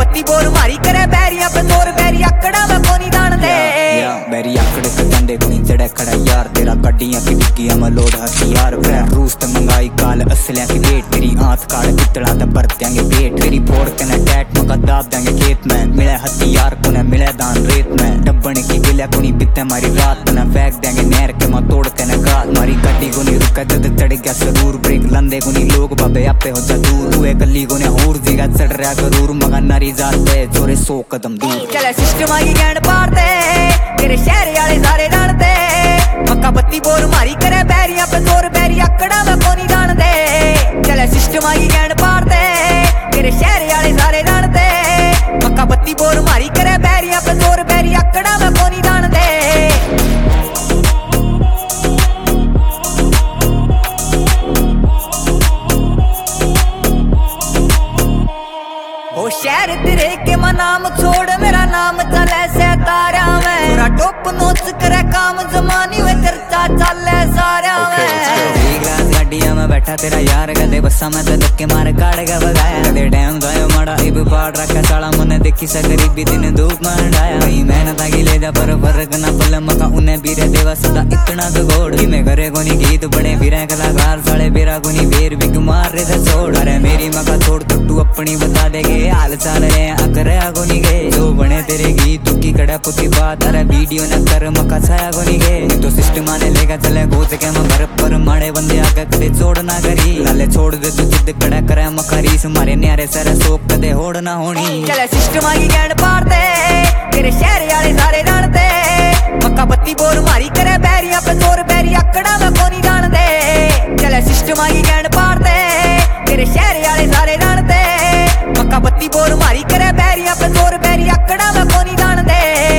बत्ती बोर मारी करे बैरिया पे जोर बैरी आकड़ा मैं कोनी दान दे बैरी आकड़ के डंडे कोनी जड़े खड़ा यार तेरा गड्डियां की डिग्गियां में लोड हथियार फ्रेंड रूस ते मंगाई काल असलियां की वेट तेरी आंत काल पितला ते भर देंगे पेट तेरी फोड़ के न टैट मका दाब देंगे खेत में मिले हथियार को न मिले दान रेत में डब्बन की बिल्या कोनी बिते मारी रात न फेंक देंगे नहर के मां तोड़ के न गाल मारी गड्डी को नहीं रुका जद चढ़ गया जरूर ब्रेक लंदे को नहीं लोग बाबे आपे हो जा दूर तू एक गली को ने होर जीगा चढ़ रहा जरूर मगा नारी जाते जोरे 100 कदम दूर चले सिस्टम आगी गैंड पार दे तेरे शहर वाले सारे जान दे मक्का बत्ती बोर मारी करे बैरिया पे जोर बैरी आकड़ा मैं कोनी दान दे चले सिस्टम आगी गैंड पार दे तेरे शहर वाले सारे जान दे मक्का बत्ती बोर मारी करे बैरिया पे जोर बैरी आकड़ा मैं कोनी दान दे ओ शहर तेरे के मैं नाम छोड़ मेरा नाम चले से तारा में पूरा टॉप नोच करे काम जमानी में चर्चा चले सारा में गड्डिया में बैठा तेरा यार कदे बसा में तो धक्के मार काट के भगाया कदे डैम जायो माड़ा इब पाड़ रखा साला मने देखी सा गरीबी दिन धूप में हटाया कहीं मेहनत आगी ले जा पर फर्क ना पल मका उन्हें बीरे देवा सदा इतना तो गोड़ कि मैं करे कोनी गीत बड़े बीरे कलाकार साले बेरा कोनी बेर बिग मार रे छोड़ अरे मेरी मका छोड़ तो तू अपनी बता देगे हाल चाल रे अकरे कोनी गए जो बने तेरे गीत तू की कड़ा पुती बात अरे वीडियो न कर मका छाया कोनी गए तो सिस्टम आने लेगा चले गोद के मैं घर पर माड़े बंदे आके कदे छोड़ ना करी लाले छोड़ दे तू जिद कड़ा करे मखरी मारे न्यारे सर सोप कदे होड़ ना होनी चले सिस्टम आगी गैंड पार दे तेरे शहर वाले सारे जान दे मक्का बत्ती बोर मारी करे बैरिया पे जोर बैरी आकड़ा मैं कोनी दान दे चले सिस्टम आगी गैंड पार दे तेरे शहर वाले सारे जान दे मक्का बत्ती बोर मारी करे बैरिया पे जोर बैरी आकड़ा मैं कोनी दान दे